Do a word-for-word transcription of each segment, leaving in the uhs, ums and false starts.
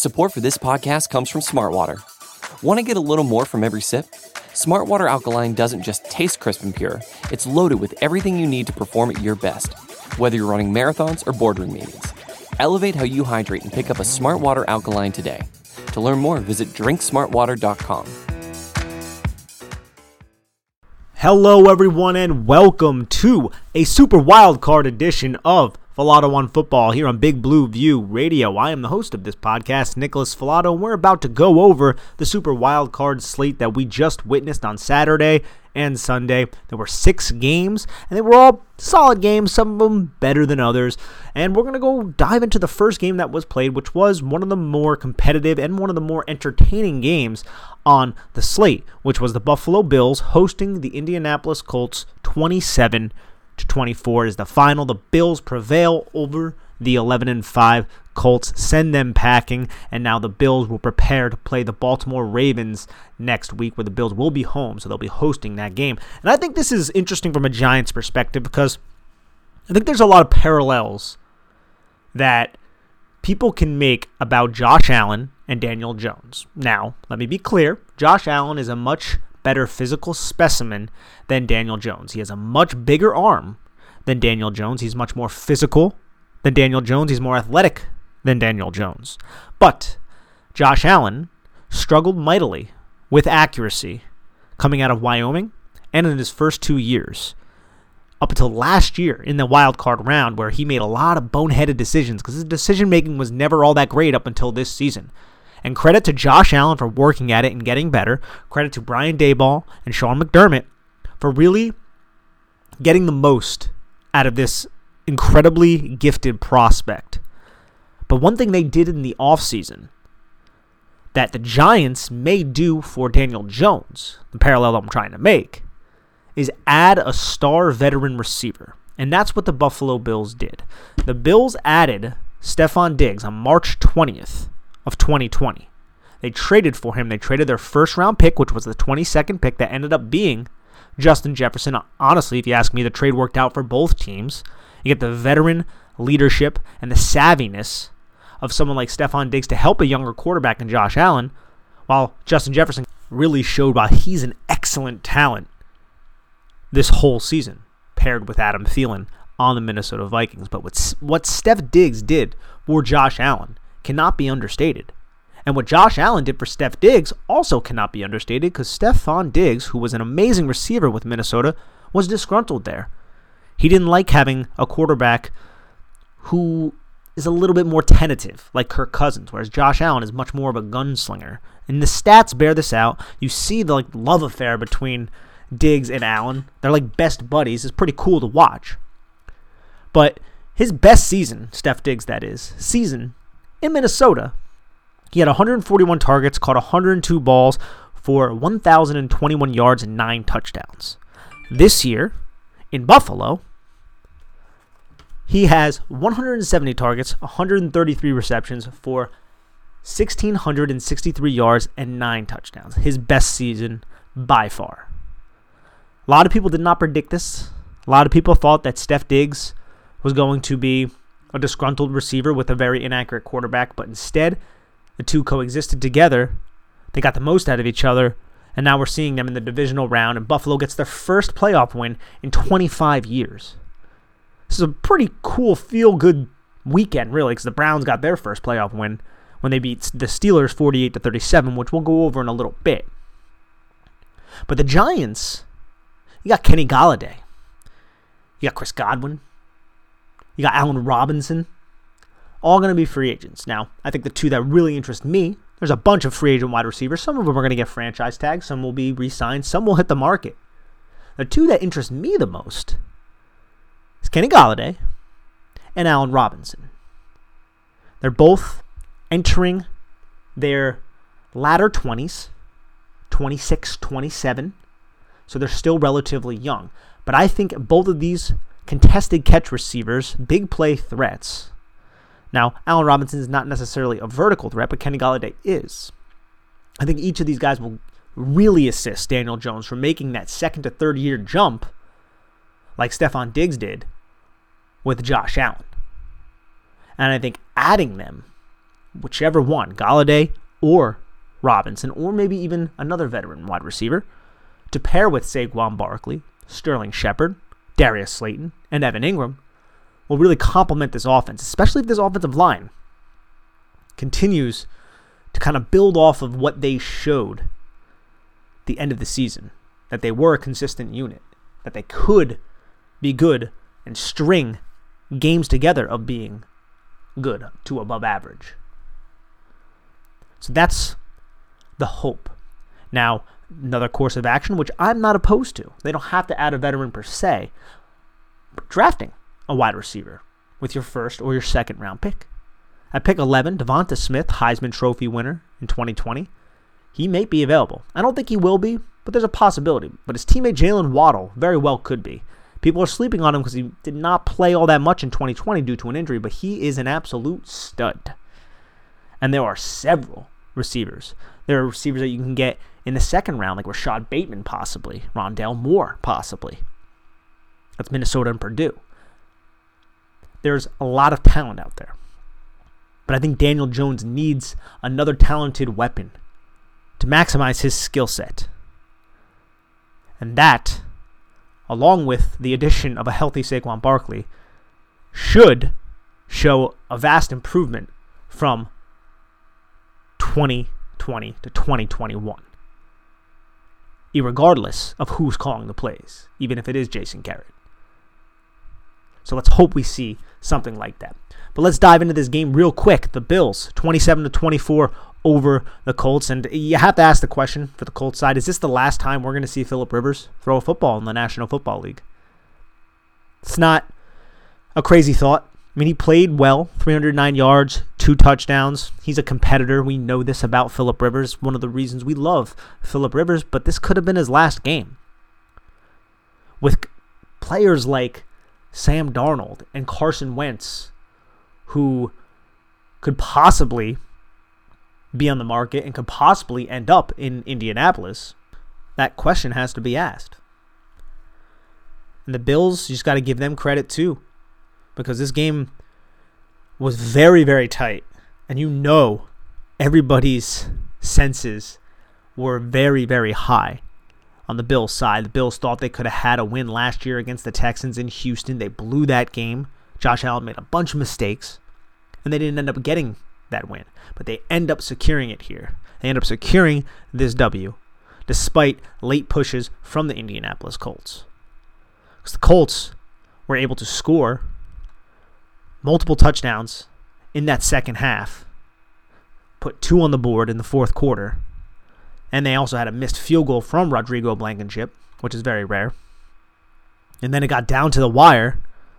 Support for this podcast comes from Smartwater. Want to get a little more from every sip? Smartwater Alkaline doesn't just taste crisp and pure, it's loaded with everything you need to perform at your best, whether you're running marathons or boardroom meetings. Elevate how you hydrate and pick up a Smartwater Alkaline today. To learn more, visit drink smartwater dot com. Hello everyone and welcome to a super wild card edition of Filato on Football here on Big Blue View Radio. I am the host of this podcast, Nicholas Filato, and we're about to go over the super wild card slate that we just witnessed on Saturday and Sunday. There were six games, and they were all solid games, some of them better than others. And we're going to go dive into the first game that was played, which was one of the more competitive and one of the more entertaining games on the slate, which was the Buffalo Bills hosting the Indianapolis Colts. Twenty-seven to twenty-four is the final. The Bills prevail over the eleven and five Colts, send them packing, and now the Bills will prepare to play the Baltimore Ravens next week, where the Bills will be home, so they'll be hosting that game. And I think this is interesting from a Giants perspective because I think there's a lot of parallels that people can make about Josh Allen and Daniel Jones. Now, let me be clear, Josh Allen is a much better physical specimen than Daniel Jones. He has a much bigger arm than Daniel Jones. He's much more physical than Daniel Jones. He's more athletic than Daniel Jones. But Josh Allen struggled mightily with accuracy coming out of Wyoming and in his first two years. Up until last year in the wild card round, where he made a lot of boneheaded decisions because his decision making was never all that great up until this season. And credit to Josh Allen for working at it and getting better. Credit to Brian Daboll and Sean McDermott for really getting the most out of this incredibly gifted prospect. But one thing they did in the offseason that the Giants may do for Daniel Jones, the parallel I'm trying to make, is add a star veteran receiver. And that's what the Buffalo Bills did. The Bills added Stefon Diggs on March twentieth of twenty twenty. They traded for him. They traded their first round pick, which was the twenty-second pick that ended up being Justin Jefferson. Honestly, if you ask me, the trade worked out for both teams. You get the veteran leadership and the savviness of someone like Stefon Diggs to help a younger quarterback in Josh Allen, while Justin Jefferson really showed why he's an excellent talent this whole season, paired with Adam Thielen on the Minnesota Vikings. But what, what Steph Diggs did for Josh Allen cannot be understated. And what Josh Allen did for Steph Diggs also cannot be understated, because Stefon Diggs, who was an amazing receiver with Minnesota, was disgruntled there. He didn't like having a quarterback who is a little bit more tentative, like Kirk Cousins, whereas Josh Allen is much more of a gunslinger. And the stats bear this out. You see the like love affair between Diggs and Allen. They're like best buddies. It's pretty cool to watch. But his best season, Steph Diggs that is, season in Minnesota, he had one hundred forty-one targets, caught one hundred two balls for one thousand twenty-one yards and nine touchdowns. This year, in Buffalo, he has one hundred seventy targets, one hundred thirty-three receptions for one thousand six hundred sixty-three yards and nine touchdowns. His best season by far. A lot of people did not predict this. A lot of people thought that Steph Diggs was going to be a disgruntled receiver with a very inaccurate quarterback, but instead, the two coexisted together. They got the most out of each other, and now we're seeing them in the divisional round, and Buffalo gets their first playoff win in twenty-five years. This is a pretty cool, feel-good weekend, really, because the Browns got their first playoff win when they beat the Steelers forty-eight to thirty-seven, which we'll go over in a little bit. But the Giants, you got Kenny Golladay, you got Chris Godwin, you got Allen Robinson, all going to be free agents. Now, I think the two that really interest me, there's a bunch of free agent wide receivers. Some of them are going to get franchise tags. Some will be re-signed. Some will hit the market. The two that interest me the most is Kenny Golladay and Allen Robinson. They're both entering their latter twenties, twenty-six, twenty-seven. So they're still relatively young. But I think both of these contested catch receivers, big play threats. Now, Allen Robinson is not necessarily a vertical threat, but Kenny Golladay is. I think each of these guys will really assist Daniel Jones from making that second to third year jump like Stefon Diggs did with Josh Allen. And I think adding them whichever one, Golladay or Robinson, or maybe even another veteran wide receiver, to pair with Saquon Barkley, Sterling Shepard, Darius Slayton, and Evan Ingram, will really complement this offense, especially if this offensive line continues to kind of build off of what they showed at the end of the season, that they were a consistent unit, that they could be good and string games together of being good to above average. So that's the hope. Now, another course of action, which I'm not opposed to. They don't have to add a veteran per se, but drafting a wide receiver with your first or your second round pick. At pick eleven, Devonta Smith, Heisman Trophy winner in twenty twenty. He may be available. I don't think he will be, but there's a possibility. But his teammate Jalen Waddle very well could be. People are sleeping on him because he did not play all that much in twenty twenty due to an injury, but he is an absolute stud. And there are several receivers. There are receivers that you can get in the second round, like Rashad Bateman possibly, Rondale Moore possibly. That's Minnesota and Purdue. There's a lot of talent out there. But I think Daniel Jones needs another talented weapon to maximize his skill set. And that, along with the addition of a healthy Saquon Barkley, should show a vast improvement from twenty twenty to twenty twenty-one. Irregardless of who's calling the plays, even if it is Jason Garrett. So let's hope we see something like that. But let's dive into this game real quick. The Bills, twenty-seven to twenty-four over the Colts. And you have to ask the question for the Colts side, is this the last time we're going to see Phillip Rivers throw a football in the National Football League? It's not a crazy thought. I mean, he played well, three hundred nine yards, two touchdowns. He's a competitor. We know this about Phillip Rivers. One of the reasons we love Phillip Rivers, but this could have been his last game. With players like Sam Darnold and Carson Wentz, who could possibly be on the market and could possibly end up in Indianapolis, that question has to be asked. And the Bills, you just got to give them credit too, because this game was very, very tight. And you know everybody's senses were very, very high on the Bills side. The Bills thought they could have had a win last year against the Texans in Houston. They blew that game. Josh Allen made a bunch of mistakes, and they didn't end up getting that win. But they end up securing it here. They end up securing this W, despite late pushes from the Indianapolis Colts. Because the Colts were able to score multiple touchdowns in that second half, put two on the board in the fourth quarter, and they also had a missed field goal from Rodrigo Blankenship, which is very rare. And then it got down to the wire,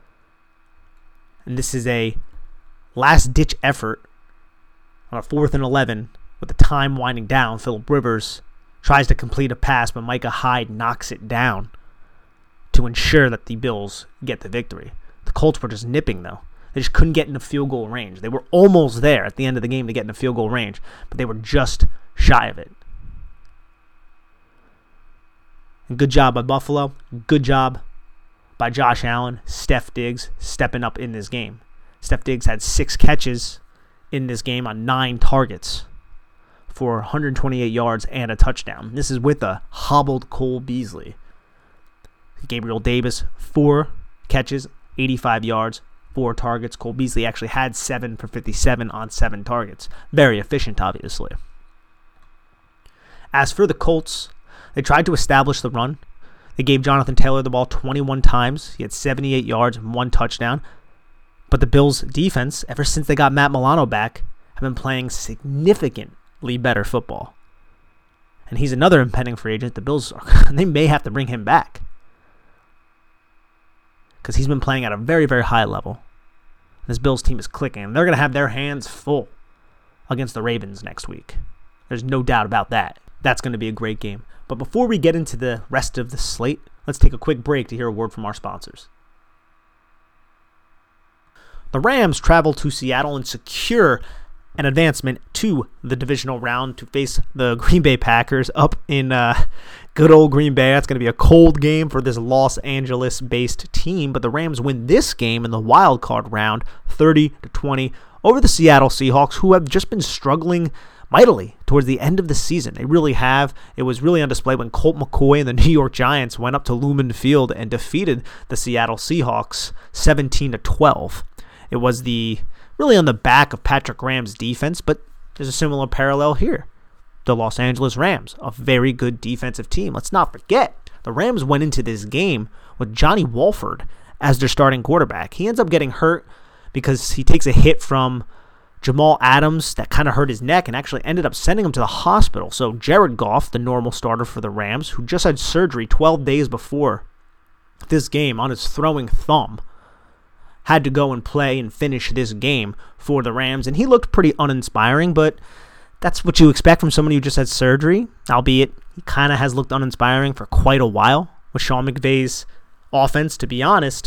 and this is a last-ditch effort on a fourth and eleven with the time winding down. Phillip Rivers tries to complete a pass, but Micah Hyde knocks it down to ensure that the Bills get the victory. The Colts were just nipping, though. They just couldn't get in the field goal range. They were almost there at the end of the game to get in the field goal range, but they were just shy of it. And good job by Buffalo. Good job by Josh Allen. Steph Diggs stepping up in this game. Steph Diggs had six catches in this game on nine targets for one hundred twenty-eight yards and a touchdown. This is with a hobbled Cole Beasley. Gabriel Davis, four catches, eighty-five yards, four targets. Cole Beasley actually had seven for fifty-seven on seven targets. Very efficient, obviously. As for the Colts, they tried to establish the run. They gave Jonathan Taylor the ball twenty-one times. He had seventy-eight yards and one touchdown. But the Bills' defense, ever since they got Matt Milano back, have been playing significantly better football. And he's another impending free agent. The Bills, are, they may have to bring him back, because he's been playing at a very, very high level. This Bills team is clicking, and they're going to have their hands full against the Ravens next week. There's no doubt about that. That's going to be a great game. But before we get into the rest of the slate, let's take a quick break to hear a word from our sponsors. The Rams travel to Seattle and secure an advancement to the divisional round to face the Green Bay Packers up in uh, good old Green Bay. That's going to be a cold game for this Los Angeles-based team, but the Rams win this game in the wild card round thirty to twenty over the Seattle Seahawks, who have just been struggling mightily towards the end of the season. They really have. It was really on display when Colt McCoy and the New York Giants went up to Lumen Field and defeated the Seattle Seahawks seventeen to twelve. It was the really on the back of Patrick Graham's defense, but there's a similar parallel here. The Los Angeles Rams, a very good defensive team. Let's not forget, the Rams went into this game with Johnny Wolford as their starting quarterback. He ends up getting hurt because he takes a hit from Jamal Adams that kind of hurt his neck and actually ended up sending him to the hospital. So Jared Goff, the normal starter for the Rams, who just had surgery twelve days before this game on his throwing thumb, had to go and play and finish this game for the Rams. And he looked pretty uninspiring, but that's what you expect from somebody who just had surgery, albeit he kind of has looked uninspiring for quite a while with Sean McVay's offense, to be honest.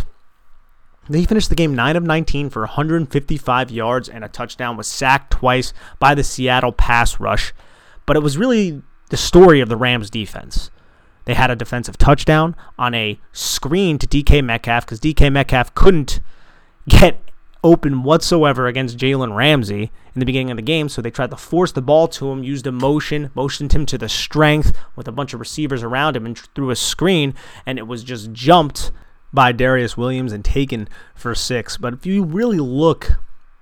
He finished the game nine of nineteen for one hundred fifty-five yards and a touchdown, was sacked twice by the Seattle pass rush. But it was really the story of the Rams defense. They had a defensive touchdown on a screen to D K Metcalf because D K Metcalf couldn't get open whatsoever against Jalen Ramsey in the beginning of the game, so they tried to force the ball to him, used a motion, motioned him to the strength with a bunch of receivers around him and threw a screen, and it was just jumped by Darius Williams and taken for six. But if you really look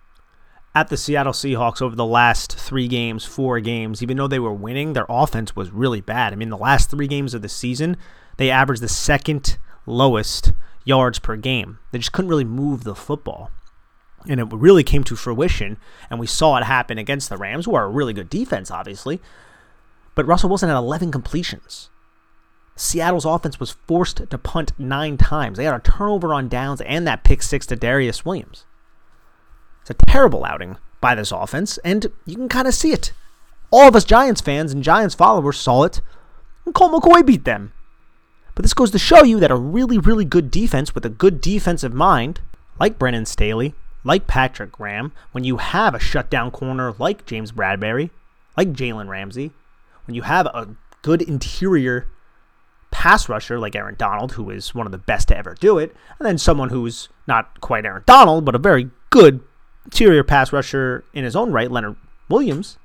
at the Seattle Seahawks over the last three games, four games, even though they were winning, their offense was really bad. I mean, the last three games of the season, they averaged the second lowest yards per game. They just couldn't really move the football. And it really came to fruition, and we saw it happen against the Rams, who are a really good defense, obviously. But Russell Wilson had eleven completions. Seattle's offense was forced to punt nine times. They had a turnover on downs and that pick six to Darius Williams. It's a terrible outing by this offense, and you can kind of see it. All of us Giants fans and Giants followers saw it, and Colt McCoy beat them. But this goes to show you that a really, really good defense with a good defensive mind, like Brennan Staley, like Patrick Graham, when you have a shutdown corner like James Bradbury, like Jalen Ramsey, when you have a good interior pass rusher like Aaron Donald, who is one of the best to ever do it, and then someone who's not quite Aaron Donald, but a very good interior pass rusher in his own right, Leonard Williams,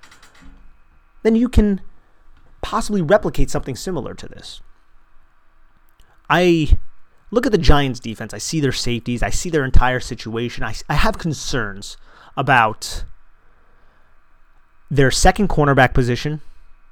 then you can possibly replicate something similar to this. I look at the Giants defense. I see their safeties. I see their entire situation. I, I have concerns about their second cornerback position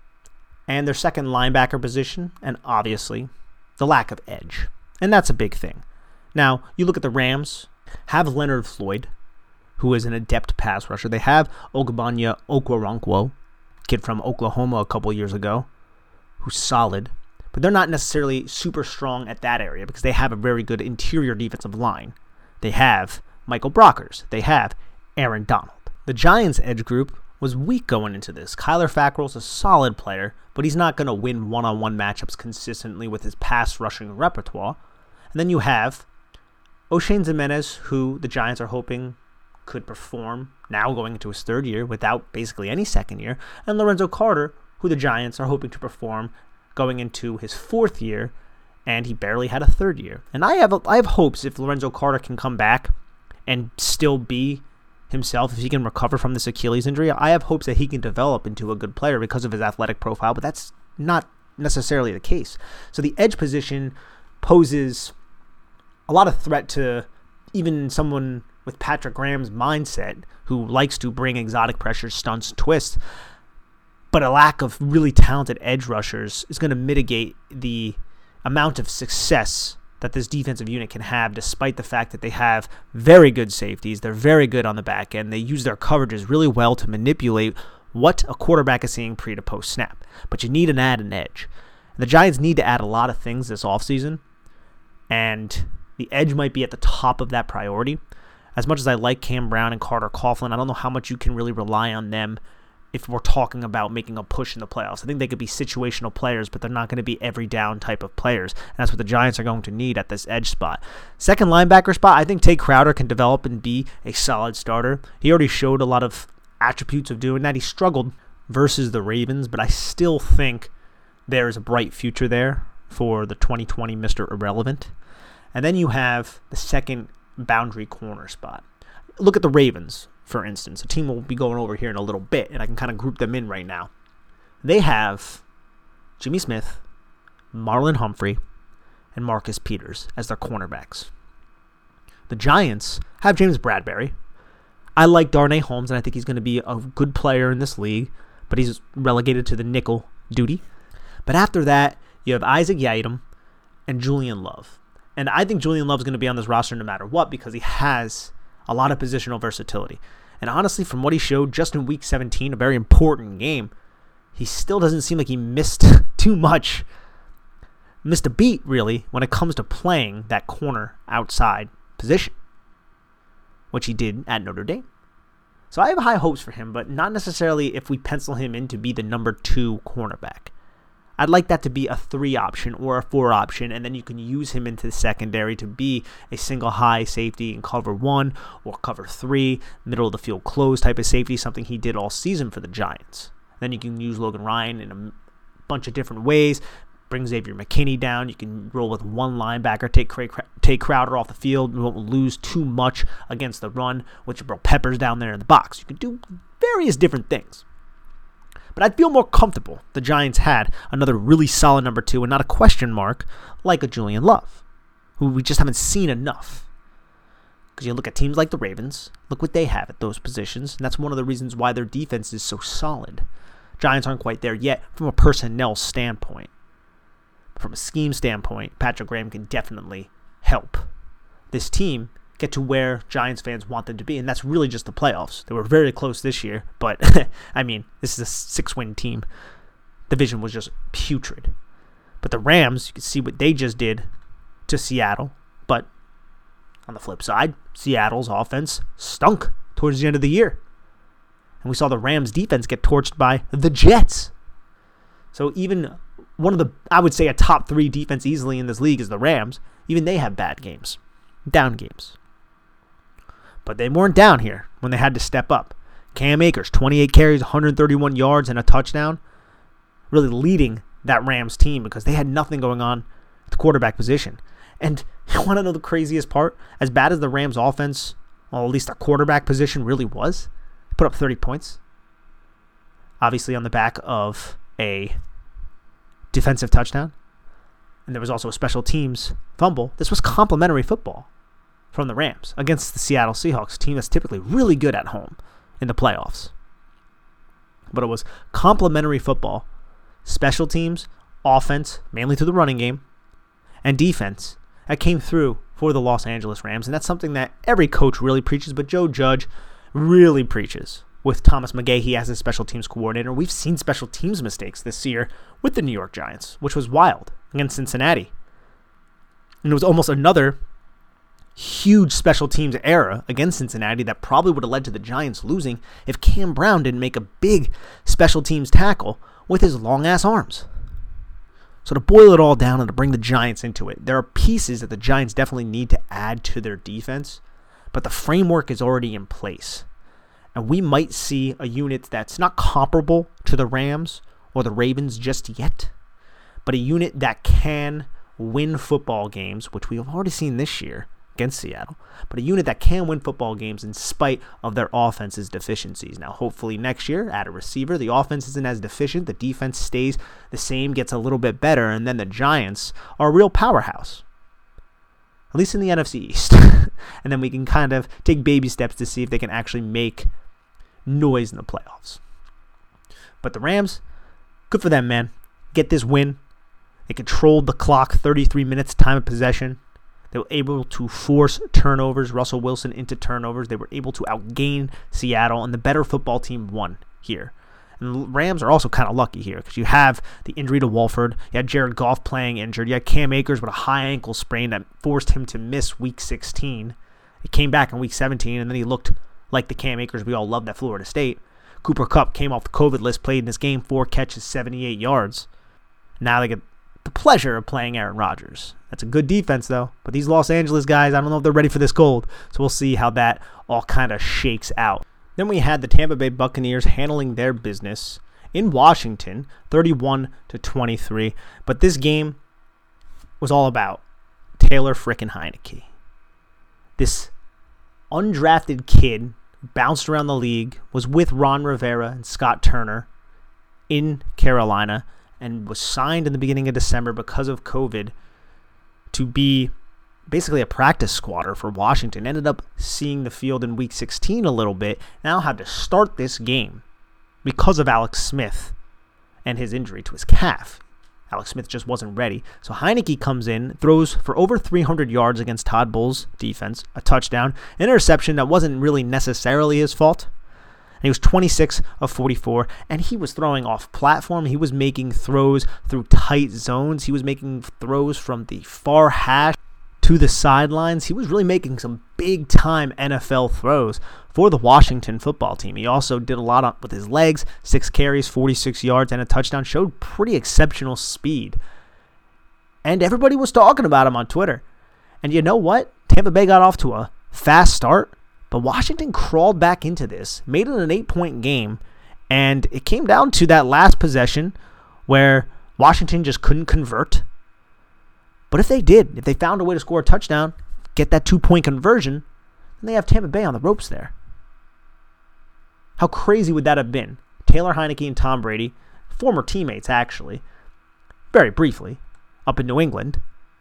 and their second linebacker position, and obviously the lack of edge. And that's a big thing. Now, you look at the Rams, have Leonard Floyd, who is an adept pass rusher. They have Ogbonnia Okoronkwo, kid from Oklahoma a couple years ago, who's solid. But they're not necessarily super strong at that area because they have a very good interior defensive line. They have Michael Brockers. They have Aaron Donald. The Giants' edge group was weak going into this. Kyler Fackrell's a solid player, but he's not going to win one-on-one matchups consistently with his pass rushing repertoire. And then you have O'Shane Ximines, who the Giants are hoping could perform now going into his third year without basically any second year, and Lorenzo Carter, who the Giants are hoping to perform going into his fourth year, and he barely had a third year. And I have I have hopes if Lorenzo Carter can come back and still be himself, if he can recover from this Achilles injury, I have hopes that he can develop into a good player because of his athletic profile, but that's not necessarily the case. So the edge position poses a lot of threat to even someone with Patrick Graham's mindset, who likes to bring exotic pressures, stunts, twists, but a lack of really talented edge rushers is going to mitigate the amount of success that this defensive unit can have, despite the fact that they have very good safeties. They're very good on the back end. They use their coverages really well to manipulate what a quarterback is seeing pre to post snap. But you need an add an edge. The Giants need to add a lot of things this offseason, and the edge might be at the top of that priority. As much as I like Cam Brown and Carter Coughlin, I don't know how much you can really rely on them if we're talking about making a push in the playoffs. I think they could be situational players, but they're not going to be every down type of players. And that's what the Giants are going to need at this edge spot. Second linebacker spot, I think Tay Crowder can develop and be a solid starter. He already showed a lot of attributes of doing that. He struggled versus the Ravens, but I still think there's a bright future there for the twenty twenty Mister Irrelevant. And then you have the second boundary corner spot. Look at the Ravens. for instance, a team we'll be going over here in a little bit, and I can kind of group them in right now. They have Jimmy Smith, Marlon Humphrey, and Marcus Peters as their cornerbacks. The Giants have James Bradbury. I like Darnay Holmes, and I think he's going to be a good player in this league, but he's relegated to the nickel duty. But after that, you have Isaac Yiadom and Julian Love. And I think Julian Love is going to be on this roster no matter what because he has a lot of positional versatility. And honestly, from what he showed just in week seventeen, a very important game, he still doesn't seem like he missed too much, missed a beat, really, when it comes to playing that corner outside position, which he did at Notre Dame. So I have high hopes for him, but not necessarily if we pencil him in to be the number two cornerback. I'd like that to be a three option or a four option, and then you can use him into the secondary to be a single high safety in cover one or cover three, middle of the field close type of safety, something he did all season for the Giants. Then you can use Logan Ryan in a bunch of different ways. Bring Xavier McKinney down. You can roll with one linebacker, take take Crowder off the field. You won't lose too much against the run with Jabril Peppers down there in the box. You can do various different things. But I'd feel more comfortable the Giants had another really solid number two and not a question mark like a Julian Love, who we just haven't seen enough. Because you look at teams like the Ravens, look what they have at those positions, and that's one of the reasons why their defense is so solid. Giants aren't quite there yet from a personnel standpoint. From a scheme standpoint, Patrick Graham can definitely help this team get to where Giants fans want them to be, and that's really just the playoffs. They were very close this year, but, I mean, this is a six-win team. Division was just putrid. But the Rams, you can see what they just did to Seattle, but on the flip side, Seattle's offense stunk towards the end of the year. And we saw the Rams' defense get torched by the Jets. So even one of the, I would say a top three defense easily in this league is the Rams. Even they have bad games, down games. But they weren't down here when they had to step up. Cam Akers, twenty-eight carries, one hundred thirty-one yards, and a touchdown, really leading that Rams team because they had nothing going on at the quarterback position. And you want to know the craziest part? As bad as the Rams offense, well, at least their quarterback position really was, put up thirty points. Obviously on the back of a defensive touchdown. And there was also a special teams fumble. This was complimentary football from the Rams against the Seattle Seahawks, team that's typically really good at home in the playoffs. But it was complimentary football, special teams, offense, mainly through the running game, and defense that came through for the Los Angeles Rams. And that's something that every coach really preaches, but Joe Judge really preaches with Thomas McGahee as his special teams coordinator. We've seen special teams mistakes this year with the New York Giants, which was wild, against Cincinnati. And it was almost another huge special teams era against Cincinnati that probably would have led to the Giants losing if Cam Brown didn't make a big special teams tackle with his long-ass arms. So to boil it all down and to bring the Giants into it, there are pieces that the Giants definitely need to add to their defense, but the framework is already in place. And we might see a unit that's not comparable to the Rams or the Ravens just yet, but a unit that can win football games, which we have already seen this year against Seattle, but a unit that can win football games in spite of their offense's deficiencies. Now, hopefully next year, at a receiver, the offense isn't as deficient, the defense stays the same, gets a little bit better, and then the Giants are a real powerhouse, at least in the N F C East. And then we can kind of take baby steps to see if they can actually make noise in the playoffs. But the Rams, good for them, man. Get this win. They controlled the clock, thirty-three minutes time of possession. They were able to force turnovers, Russell Wilson into turnovers. They were able to outgain Seattle, and the better football team won here. And the Rams are also kind of lucky here because you have the injury to Wolford. You had Jared Goff playing injured. You had Cam Akers with a high ankle sprain that forced him to miss week sixteen. He came back in week seventeen, and then he looked like the Cam Akers we all loved at Florida State. Cooper Kupp came off the COVID list, played in this game, four catches, seventy-eight yards. Now they get the pleasure of playing Aaron Rodgers. That's a good defense, though. But these Los Angeles guys, I don't know if they're ready for this cold. So we'll see how that all kind of shakes out. Then we had the Tampa Bay Buccaneers handling their business in Washington, thirty-one to twenty-three. But this game was all about Taylor frickin' Heineke. This undrafted kid bounced around the league, was with Ron Rivera and Scott Turner in Carolina, and was signed in the beginning of December because of COVID to be basically a practice squatter for Washington. Ended up seeing the field in week sixteen a little bit. Now had to start this game because of Alex Smith and his injury to his calf. Alex Smith just wasn't ready. So Heinicke comes in, throws for over three hundred yards against Todd Bowles' defense, a touchdown, an interception that wasn't really necessarily his fault. And he was twenty-six of forty-four, and he was throwing off platform. He was making throws through tight zones. He was making throws from the far hash to the sidelines. He was really making some big-time N F L throws for the Washington football team. He also did a lot with his legs, six carries, forty-six yards, and a touchdown. Showed pretty exceptional speed. And everybody was talking about him on Twitter. And you know what? Tampa Bay got off to a fast start, but Washington crawled back into this, made it an eight-point game, and it came down to that last possession where Washington just couldn't convert. But if they did, if they found a way to score a touchdown, get that two-point conversion, then they have Tampa Bay on the ropes there. How crazy would that have been? Taylor Heinicke and Tom Brady, former teammates actually, very briefly, up in New England.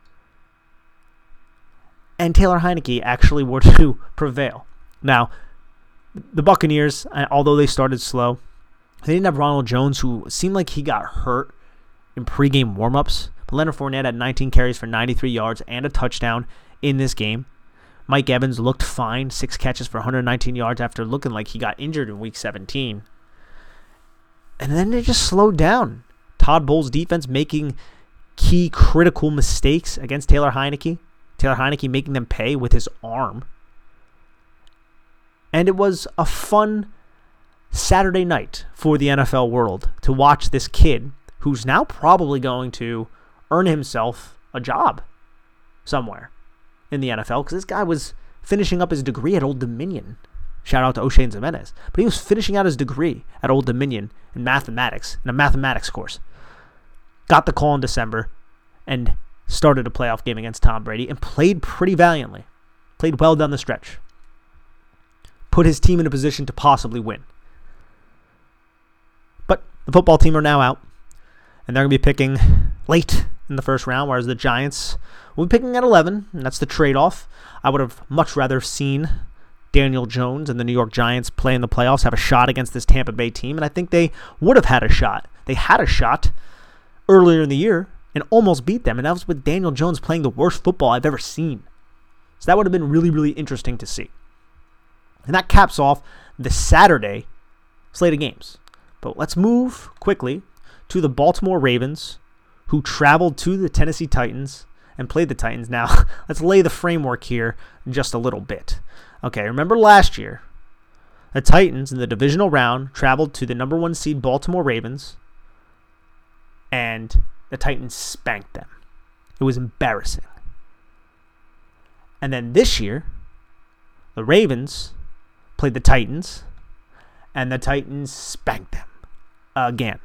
And Taylor Heinicke actually were to prevail. Now, the Buccaneers, although they started slow, they didn't have Ronald Jones, who seemed like he got hurt in pregame warmups. But Leonard Fournette had nineteen carries for ninety-three yards and a touchdown in this game. Mike Evans looked fine, six catches for one hundred nineteen yards after looking like he got injured in week seventeen. And then they just slowed down. Todd Bowles' defense making key critical mistakes against Taylor Heinicke. Taylor Heinicke making them pay with his arm. And it was a fun Saturday night for the N F L world to watch this kid who's now probably going to earn himself a job somewhere in the N F L, because this guy was finishing up his degree at Old Dominion. Shout out to O'Shane Ximenez. But he was finishing out his degree at Old Dominion in mathematics, in a mathematics course. Got the call in December and started a playoff game against Tom Brady and played pretty valiantly. Played well down the stretch. Put his team in a position to possibly win. But the football team are now out, and they're going to be picking late in the first round, whereas the Giants will be picking at eleven, and that's the trade-off. I would have much rather seen Daniel Jones and the New York Giants play in the playoffs, have a shot against this Tampa Bay team, and I think they would have had a shot. They had a shot earlier in the year and almost beat them, and that was with Daniel Jones playing the worst football I've ever seen. So that would have been really, really interesting to see. And that caps off the Saturday slate of games. But let's move quickly to the Baltimore Ravens, who traveled to the Tennessee Titans and played the Titans. Now, let's lay the framework here just a little bit. Okay, remember last year, the Titans in the divisional round traveled to the number one seed Baltimore Ravens, and the Titans spanked them. It was embarrassing. And then this year, the Ravens played the Titans, and the Titans spanked them again.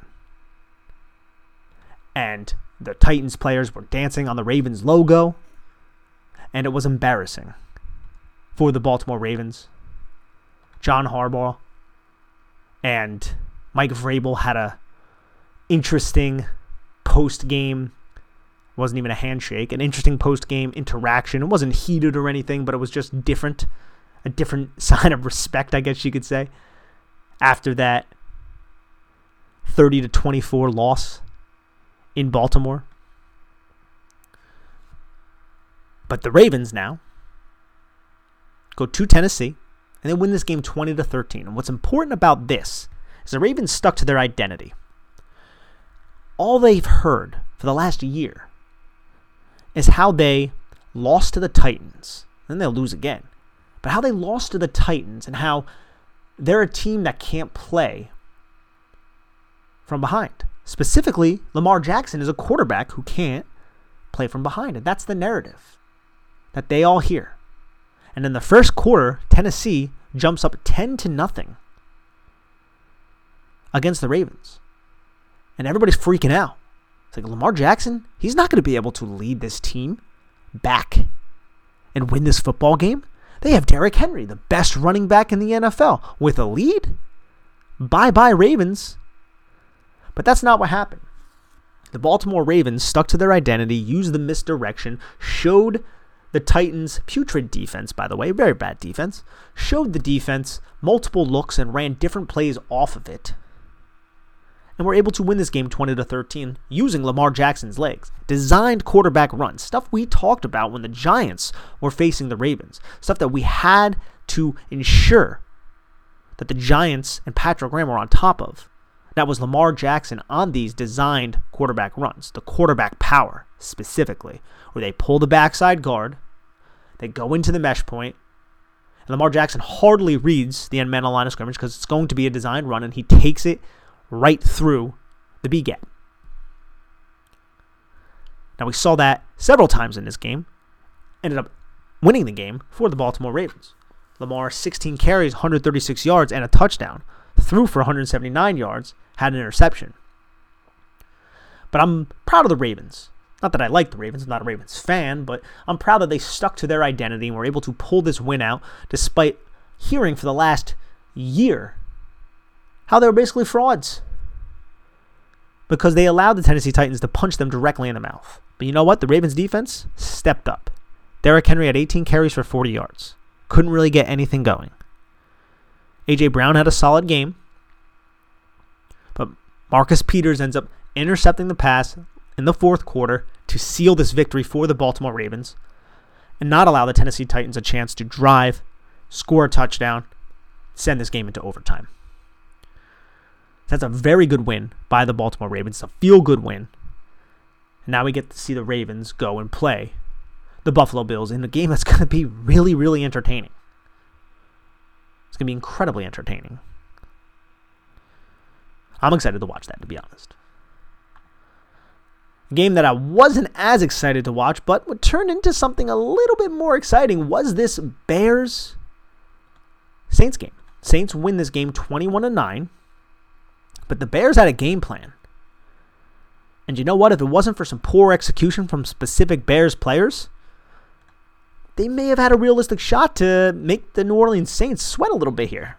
And the Titans players were dancing on the Ravens logo, and it was embarrassing for the Baltimore Ravens. John Harbaugh and Mike Vrabel had a interesting post-game, wasn't even a handshake, an interesting post-game interaction. It wasn't heated or anything, but it was just different, a different sign of respect, I guess you could say, after that thirty to twenty-four loss in Baltimore. But the Ravens now go to Tennessee, and they win this game twenty to thirteen. And what's important about this is the Ravens stuck to their identity. All they've heard for the last year is how they lost to the Titans. Then they'll lose again. But how they lost to the Titans and how they're a team that can't play from behind. Specifically, Lamar Jackson is a quarterback who can't play from behind. And that's the narrative that they all hear. And in the first quarter, Tennessee jumps up ten to nothing against the Ravens. And everybody's freaking out. It's like, Lamar Jackson, he's not going to be able to lead this team back and win this football game. They have Derrick Henry, the best running back in the N F L, with a lead. Bye-bye Ravens. But that's not what happened. The Baltimore Ravens stuck to their identity, used the misdirection, showed the Titans' putrid defense, by the way, very bad defense, showed the defense multiple looks and ran different plays off of it. And were able to win this game twenty to thirteen using Lamar Jackson's legs. Designed quarterback runs, stuff we talked about when the Giants were facing the Ravens. Stuff that we had to ensure that the Giants and Patrick Graham were on top of. That was Lamar Jackson on these designed quarterback runs. The quarterback power, specifically, where they pull the backside guard, they go into the mesh point, and Lamar Jackson hardly reads the end man on line of scrimmage because it's going to be a designed run, and he takes it right through the B-gap. Now, we saw that several times in this game. Ended up winning the game for the Baltimore Ravens. Lamar, sixteen carries, one hundred thirty-six yards, and a touchdown. Threw for one hundred seventy-nine yards, had an interception. But I'm proud of the Ravens. Not that I like the Ravens, I'm not a Ravens fan, but I'm proud that they stuck to their identity and were able to pull this win out despite hearing for the last year how they were basically frauds. Because they allowed the Tennessee Titans to punch them directly in the mouth. But you know what? The Ravens defense stepped up. Derrick Henry had eighteen carries for forty yards. Couldn't really get anything going. A J. Brown had a solid game. But Marcus Peters ends up intercepting the pass in the fourth quarter to seal this victory for the Baltimore Ravens and not allow the Tennessee Titans a chance to drive, score a touchdown, send this game into overtime. That's a very good win by the Baltimore Ravens. It's a feel-good win. And now we get to see the Ravens go and play the Buffalo Bills in a game that's going to be really, really entertaining. It's going to be incredibly entertaining. I'm excited to watch that, to be honest. A game that I wasn't as excited to watch, but what turned into something a little bit more exciting was this Bears-Saints game. Saints win this game twenty-one to nine. But the Bears had a game plan. And you know what? If it wasn't for some poor execution from specific Bears players, they may have had a realistic shot to make the New Orleans Saints sweat a little bit here.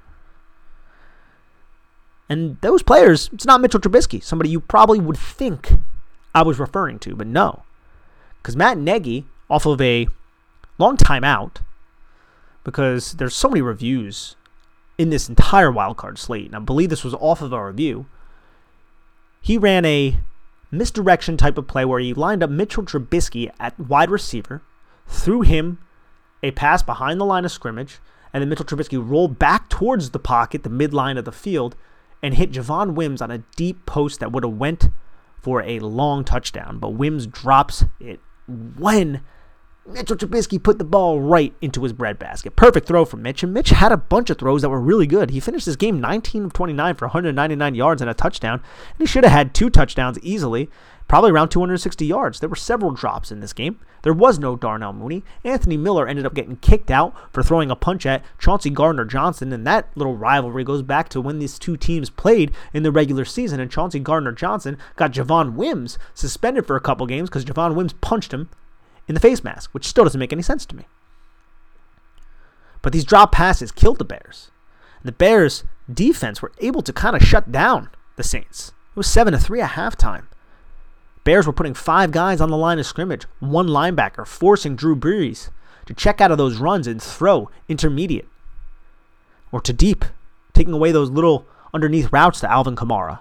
And those players, it's not Mitchell Trubisky, somebody you probably would think I was referring to, but no. Because Matt Nagy, off of a long time out, because there's so many reviews in this entire wildcard slate, and I believe this was off of a review, he ran a misdirection type of play where he lined up Mitchell Trubisky at wide receiver, threw him a pass behind the line of scrimmage, and then Mitchell Trubisky rolled back towards the pocket, the midline of the field, and hit Javon Wims on a deep post that would have went for a long touchdown. But Wims drops it when Mitchell Trubisky put the ball right into his breadbasket. Perfect throw from Mitch, and Mitch had a bunch of throws that were really good. He finished this game nineteen of twenty-nine for one hundred ninety-nine yards and a touchdown, and he should have had two touchdowns easily, probably around two hundred sixty yards. There were several drops in this game. There was no Darnell Mooney. Anthony Miller ended up getting kicked out for throwing a punch at Chauncey Gardner-Johnson, and that little rivalry goes back to when these two teams played in the regular season, and Chauncey Gardner-Johnson got Javon Wims suspended for a couple games because Javon Wims punched him in the face mask, which still doesn't make any sense to me. But these drop passes killed the Bears. And the Bears' defense were able to kind of shut down the Saints. It was seven to three at halftime. Bears were putting five guys on the line of scrimmage, one linebacker, forcing Drew Brees to check out of those runs and throw intermediate or to deep, taking away those little underneath routes to Alvin Kamara.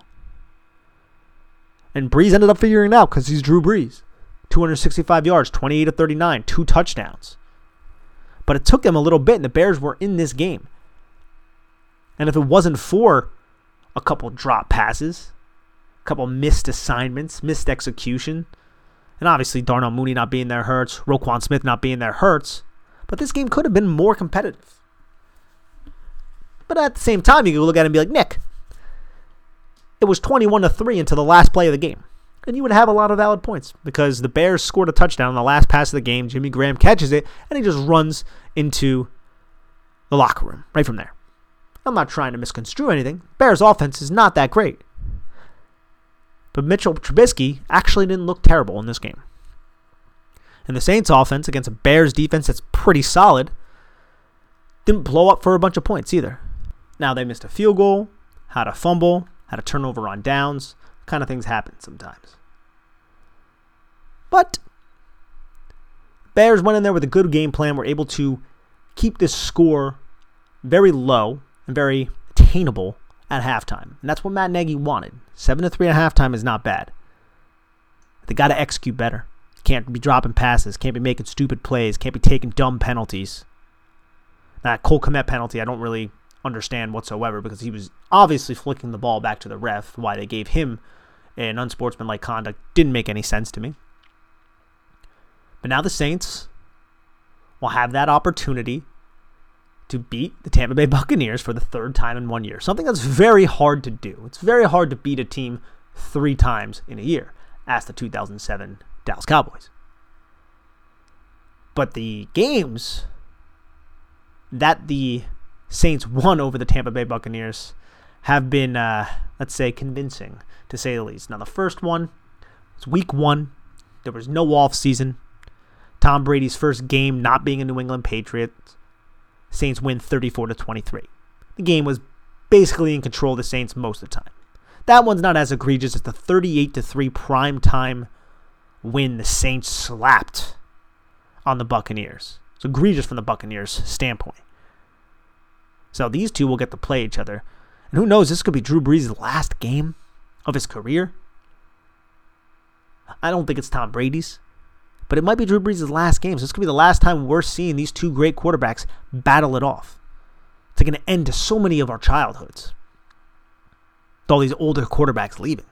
And Brees ended up figuring it out because he's Drew Brees. two hundred sixty-five yards, twenty-eight of thirty-nine, two touchdowns. But it took them a little bit, and the Bears were in this game. And if it wasn't for a couple drop passes, a couple missed assignments, missed execution, and obviously Darnell Mooney not being there hurts, Roquan Smith not being there hurts, but this game could have been more competitive. But at the same time, you could look at it and be like, Nick, it was twenty-one to three until the last play of the game. And you would have a lot of valid points because the Bears scored a touchdown on the last pass of the game. Jimmy Graham catches it, and he just runs into the locker room right from there. I'm not trying to misconstrue anything. Bears' offense is not that great. But Mitchell Trubisky actually didn't look terrible in this game. And the Saints' offense against a Bears defense that's pretty solid didn't blow up for a bunch of points either. Now, they missed a field goal, had a fumble, had a turnover on downs. Kind of things happen sometimes. But Bears went in there with a good game plan, were able to keep this score very low and very attainable at halftime. And that's what Matt Nagy wanted. seven to three at halftime is not bad. They got to execute better. Can't be dropping passes, can't be making stupid plays, can't be taking dumb penalties. That Cole Kmet penalty, I don't really understand whatsoever because he was obviously flicking the ball back to the ref. Why they gave him an unsportsmanlike conduct didn't make any sense to me. But now the Saints will have that opportunity to beat the Tampa Bay Buccaneers for the third time in one year. Something that's very hard to do. It's very hard to beat a team three times in a year. Ask the two thousand seven Dallas Cowboys. But the games that the Saints won over the Tampa Bay Buccaneers have been, uh, let's say, convincing, to say the least. Now, the first one was week one. There was no off season. Tom Brady's first game not being a New England Patriot. Saints win thirty-four to twenty-three. The game was basically in control of the Saints most of the time. That one's not as egregious as the thirty-eight to three primetime win the Saints slapped on the Buccaneers. It's egregious from the Buccaneers' standpoint. So these two will get to play each other. And who knows, this could be Drew Brees' last game of his career. I don't think it's Tom Brady's. But it might be Drew Brees' last game. So this could be the last time we're seeing these two great quarterbacks battle it off. It's like an end to so many of our childhoods. With all these older quarterbacks leaving.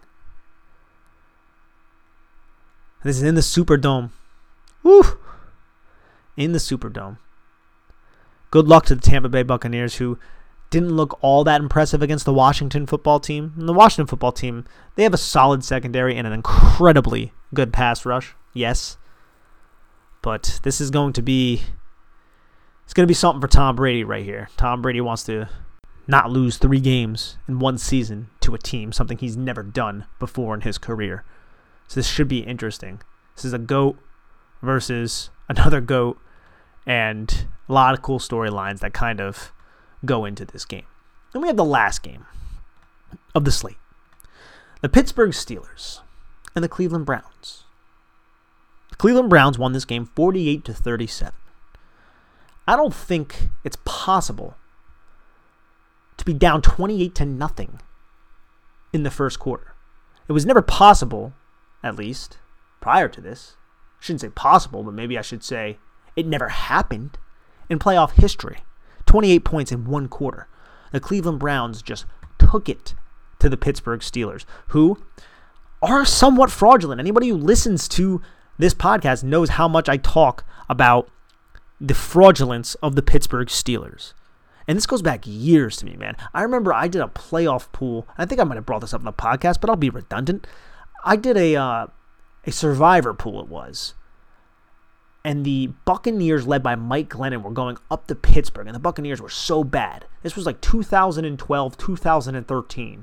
This is in the Superdome. Woo! In the Superdome. Good luck to the Tampa Bay Buccaneers, who didn't look all that impressive against the Washington football team. And the Washington football team, they have a solid secondary and an incredibly good pass rush. Yes. But this is going to be, it's going to be something for Tom Brady right here. Tom Brady wants to not lose three games in one season to a team, something he's never done before in his career. So this should be interesting. This is a GOAT versus another GOAT, and a lot of cool storylines that kind of go into this game. Then we have the last game of the slate. The Pittsburgh Steelers and the Cleveland Browns. The Cleveland Browns won this game forty-eight to thirty-seven. I don't think it's possible to be down twenty-eight to nothing in the first quarter. It was never possible, at least prior to this. I shouldn't say possible, but maybe I should say it never happened in playoff history. twenty-eight points in one quarter. The Cleveland Browns just took it to the Pittsburgh Steelers, who are somewhat fraudulent. Anybody who listens to this podcast knows how much I talk about the fraudulence of the Pittsburgh Steelers. And this goes back years to me, man. I remember I did a playoff pool. I think I might have brought this up in the podcast, but I'll be redundant. I did a uh, a survivor pool, it was. And the Buccaneers, led by Mike Glennon, were going up to Pittsburgh. And the Buccaneers were so bad. This was like two thousand twelve, two thousand thirteen.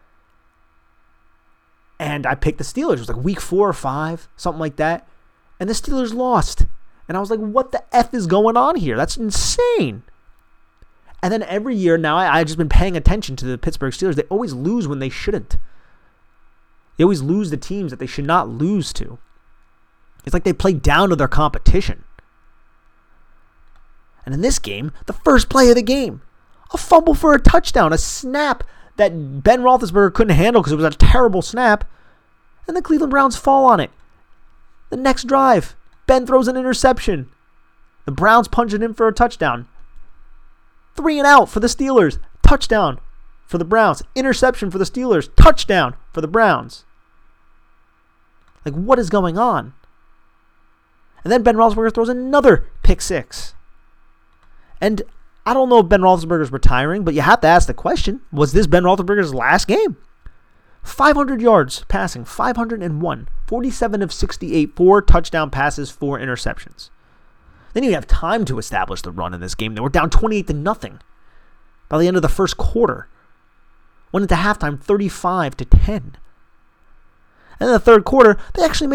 And I picked the Steelers. It was like week four or five, something like that. And the Steelers lost. And I was like, what the F is going on here? That's insane. And then every year now, I, I've just been paying attention to the Pittsburgh Steelers. They always lose when they shouldn't. They always lose the teams that they should not lose to. It's like they play down to their competition. And in this game, the first play of the game, a fumble for a touchdown, a snap that Ben Roethlisberger couldn't handle because it was a terrible snap, and the Cleveland Browns fall on it. The next drive, Ben throws an interception. The Browns punch it in for a touchdown. Three and out for the Steelers. Touchdown for the Browns. Interception for the Steelers. Touchdown for the Browns. Like, what is going on? And then Ben Roethlisberger throws another pick six. And I don't know if Ben Roethlisberger's retiring, but you have to ask the question, was this Ben Roethlisberger's last game? five hundred yards passing, five hundred one, forty-seven of sixty-eight, four touchdown passes, four interceptions. Then you have time to establish the run in this game. They were down twenty-eight to nothing by the end of the first quarter. Went into halftime thirty-five to ten. And in the third quarter, they actually made it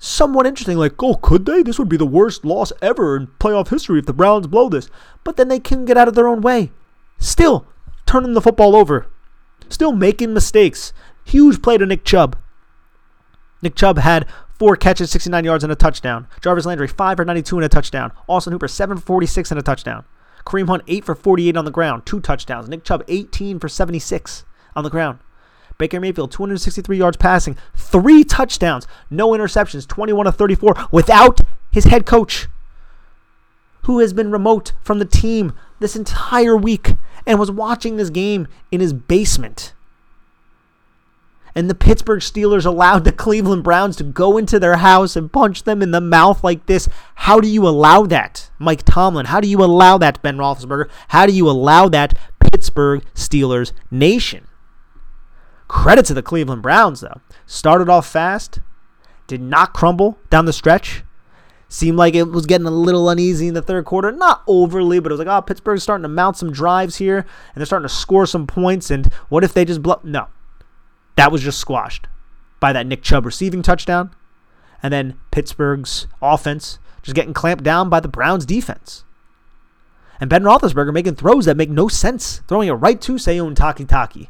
somewhat interesting. Like, oh, could they? This would be the worst loss ever in playoff history if the Browns blow this. But then they can get out of their own way. Still turning the football over. Still making mistakes. Huge play to Nick Chubb. Nick Chubb had four catches, sixty-nine yards, and a touchdown. Jarvis Landry, five for ninety-two and a touchdown. Austin Hooper, seven for forty-six and a touchdown. Kareem Hunt, eight for forty-eight on the ground, two touchdowns. Nick Chubb, eighteen for seventy-six on the ground. Baker Mayfield, two hundred sixty-three yards passing, three touchdowns, no interceptions, twenty-one of thirty-four, without his head coach, who has been remote from the team this entire week and was watching this game in his basement. And the Pittsburgh Steelers allowed the Cleveland Browns to go into their house and punch them in the mouth like this. How do you allow that, Mike Tomlin? How do you allow that, Ben Roethlisberger? How do you allow that, Pittsburgh Steelers Nation? Credit to the Cleveland Browns, though. Started off fast, did not crumble down the stretch. Seemed like it was getting a little uneasy in the third quarter. Not overly, but it was like, oh, Pittsburgh's starting to mount some drives here, and they're starting to score some points, and what if they just blow? No. That was just squashed by that Nick Chubb receiving touchdown, and then Pittsburgh's offense just getting clamped down by the Browns' defense. And Ben Roethlisberger making throws that make no sense, throwing it right to Seun Takitaki.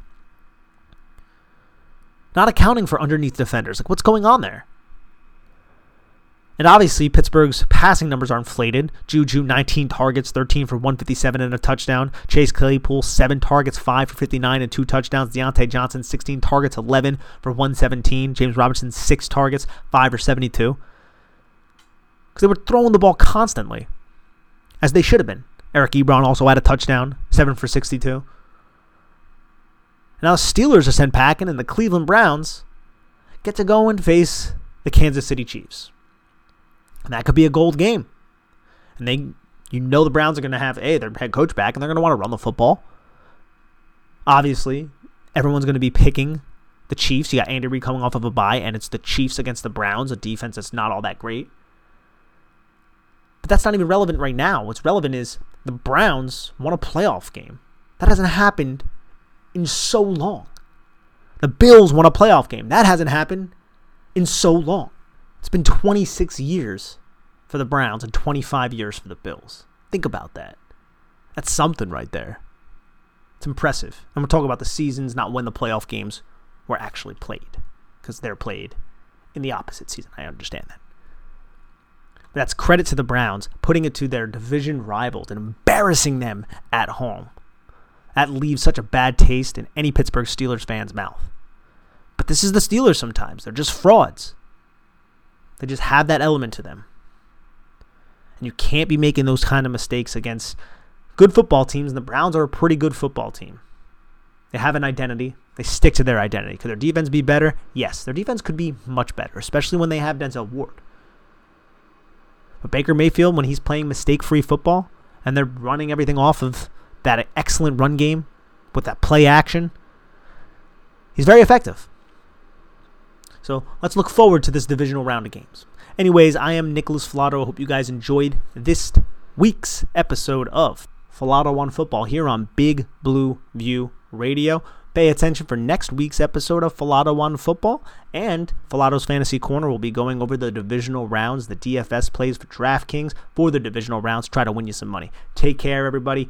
Not accounting for underneath defenders. Like, what's going on there? And obviously, Pittsburgh's passing numbers are inflated. Juju, nineteen targets, thirteen for one fifty-seven and a touchdown. Chase Claypool, seven targets, five for fifty-nine and two touchdowns. Deontay Johnson, sixteen targets, eleven for one seventeen. James Robinson, six targets, five for seventy-two. Because they were throwing the ball constantly, as they should have been. Eric Ebron also had a touchdown, seven for sixty-two. And now the Steelers are sent packing, and the Cleveland Browns get to go and face the Kansas City Chiefs. And that could be a gold game. And they, you know the Browns are going to have, A, their head coach back, and they're going to want to run the football. Obviously, everyone's going to be picking the Chiefs. You got Andy Reid coming off of a bye, and it's the Chiefs against the Browns, a defense that's not all that great. But that's not even relevant right now. What's relevant is the Browns won a playoff game. That hasn't happened in so long. The Bills won a playoff game. That hasn't happened in so long. It's been twenty-six years for the Browns and twenty-five years for the Bills. Think about that. That's something right there. It's impressive. I'm going to talk about the seasons, not when the playoff games were actually played, because they're played in the opposite season. I understand that. But that's credit to the Browns, putting it to their division rivals and embarrassing them at home. That leaves such a bad taste in any Pittsburgh Steelers fan's mouth. But this is the Steelers sometimes. They're just frauds. They just have that element to them. And you can't be making those kind of mistakes against good football teams. And the Browns are a pretty good football team. They have an identity. They stick to their identity. Could their defense be better? Yes, their defense could be much better, especially when they have Denzel Ward. But Baker Mayfield, when he's playing mistake-free football and they're running everything off of that excellent run game with that play action, he's very effective. So let's look forward to this divisional round of games. Anyways, I am Nicholas Falato. I hope you guys enjoyed this week's episode of Falato on Football here on Big Blue View Radio. Pay attention for next week's episode of Falato on Football, and Falato's Fantasy Corner will be going over the divisional rounds, the D F S plays for DraftKings for the divisional rounds. Try to win you some money. Take care, everybody.